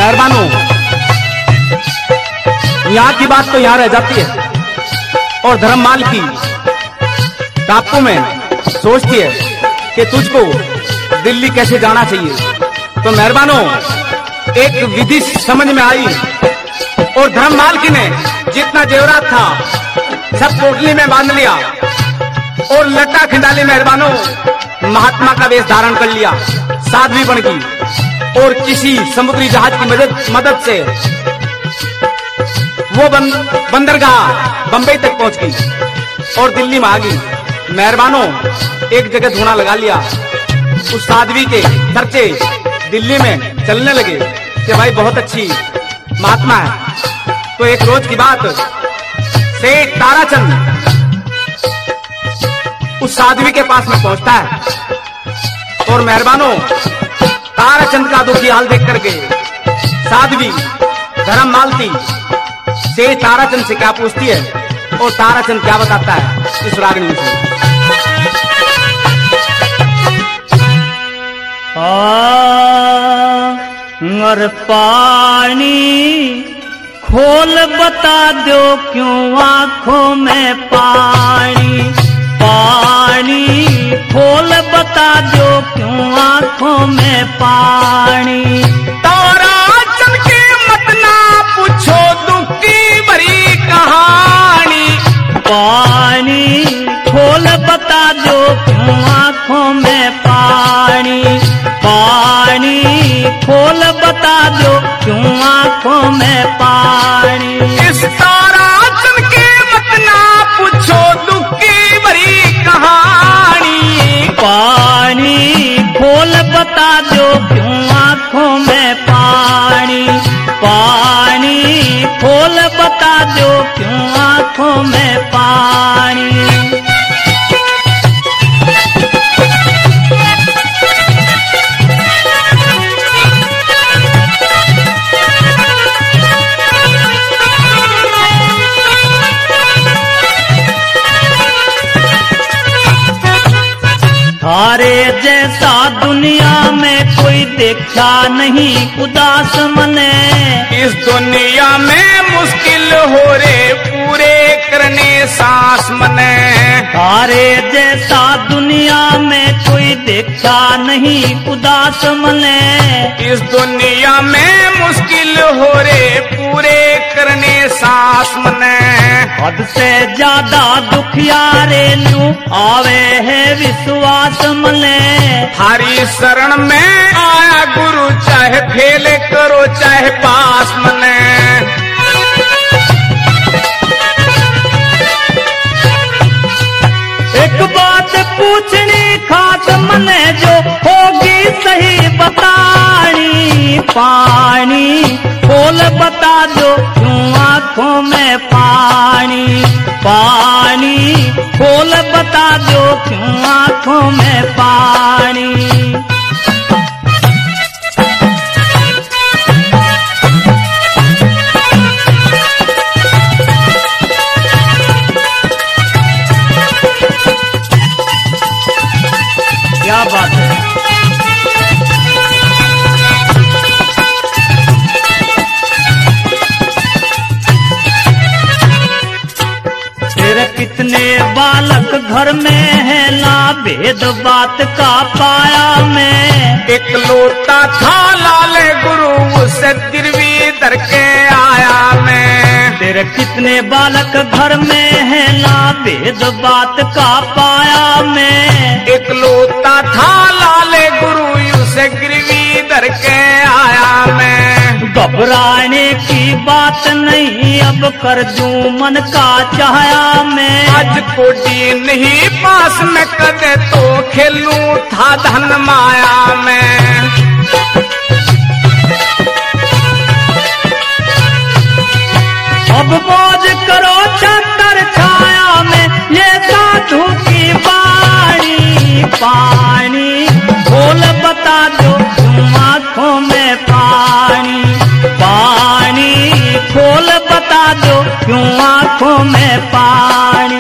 मेहरबानों, यहाँ की बात तो यहाँ रह जाती है और धर्ममाल की टापू में सोचती है कि तुझको दिल्ली कैसे जाना चाहिए। तो मेहरबानों, एक विधि समझ में आई और धर्ममाल की ने जितना जेवरात था सब पोटली में बांध लिया और लट्टा खिंडाली मेहरबानों महात्मा का वेश धारण कर लिया, साध्वी बन गई और किसी समुद्री जहाज की मदद से वो बंदरगाह बंबई तक पहुंच गई और दिल्ली में आ गई। मेहरबानों, एक जगह धुना लगा लिया, उस साध्वी के खर्चे दिल्ली में चलने लगे कि भाई बहुत अच्छी महात्मा है। तो एक रोज की बात, सेठ ताराचंद उस साध्वी के पास में पहुंचता है और मेहरबानों ताराचंद का दुखी हाल देख करके साध्वी धर्ममालती से ताराचंद से क्या पूछती है और ताराचंद क्या बताता है इस रागनी से। और पानी खोल बता दो क्यों आंखों में पानी, पानी खोल बता दो क्यों आंखों में पानी। ताराचंद के मत ना पूछो दुख की बड़ी कहानी, पानी खोल बता दो क्यों आंखों में पानी, पानी खोल बता दो क्यों आंखों में पानी। इस ताराचंद के मत ना पूछो दुख की बड़ी कहानी, पानी खोल बता दो क्यों आंखों में पानी, पानी खोल बता दो क्यों आंखों में पानी। थारे जैसा दुनिया में कोई देखा नहीं उदास मने, इस दुनिया में मुश्किल हो रे पूरे करने सांस मने। थारे जैसा दुनिया में कोई देखा नहीं उदास मने, इस दुनिया में मुश्किल हो रे पूरे करने सांस मने। हद से ज्यादा दुखियारे लू आवे है विश्वास मने। हरी शरण में आया गुरु चाहे फेल करो चाहे पास मने। एक बात पूछनी खास मने जो होगी सही बतानी, पानी खोल बता दो क्यों आंखों में पानी, पानी खोल बता दो क्यों आंखों में पानी। क्या बात है। तेरे कितने बालक घर में है ना भेद बात का पाया मैं। एक लोटा था लाल गुरु उसे गिरवी दर के आया मैं। तेरे कितने बालक घर में है ना भेद बात का पाया मैं। एक लोटा था लाल गुरु उसे गिरवी दर के आया मैं। घबराने की बात नहीं अब कर दूं मन का चाहया मैं। आज कोटी नहीं पास में कदे तो खेलूं था धन माया में। अब मौज करो छतर छाया में ये साधु की बाणी, पानी खोल बता दो क्यों आंखों में पानी, पानी खोल बता दो क्यों आंखों में पानी।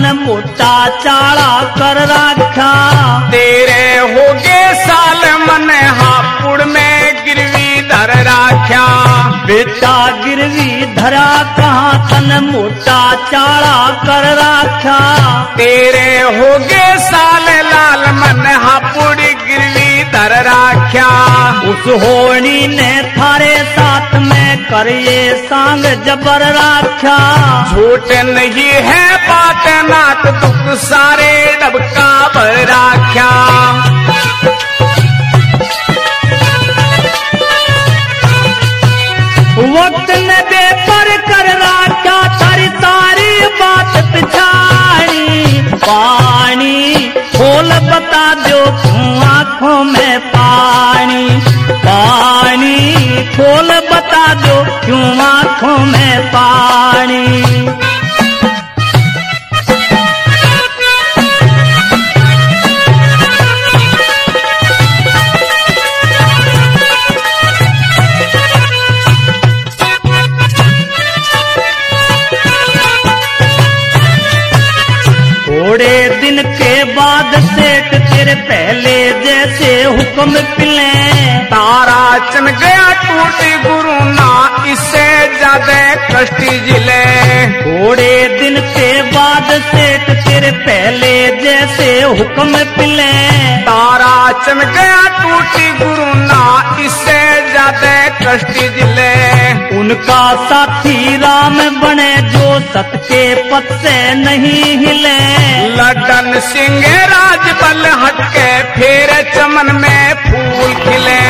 मोटा चाड़ा कर रखा। तेरे होगे साल मन हापुड़ में गिरवी धर राख्या। बेटा गिरवी धरा कहाँ तन मोटा चाड़ा कर रखा। तेरे होगे साल लाल मन हापुड़ गिरवी धर राख्या। उस होनी ने थारे साथ में करिए सांग जबर राख्या। झूठ नहीं है बात नाक दुख सारे डबका भर राख्या। वक्त ने बेपर कर राख्या थारी सारी बात पिछाड़ी। पानी खोल बता दो क्यों आंखों में पानी। पानी खोल बता दो क्यों आंखों में पानी। थोड़े दिन के बाद सेठ तेरे पहले जैसे हुक्म पिले। तारा चन गया टूटी गुरु ना इससे ज्यादा कष्टी जिले। थोड़े दिन के बाद सेठ तेरे पहले जैसे हुक्म पिले। तारा चन गया टूटी गुरु ना इससे ज्यादा कष्टी जिले। उनका साथी राम बने जो सत के पथ से नहीं हिले। लड्डन सिंह राजबल हटके फिर चमन में फूल खिले।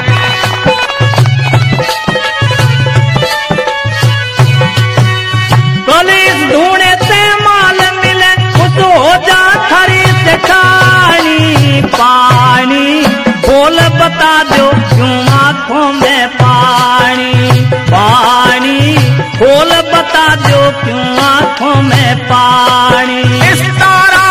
पुलिस ढूंढे से माल मिले खुश हो जा थारी से खानी। पानी बोल बता दो क्यों आंखों में पानी। पानी बोल बता दो क्यों आंखों में पानी। इस तारा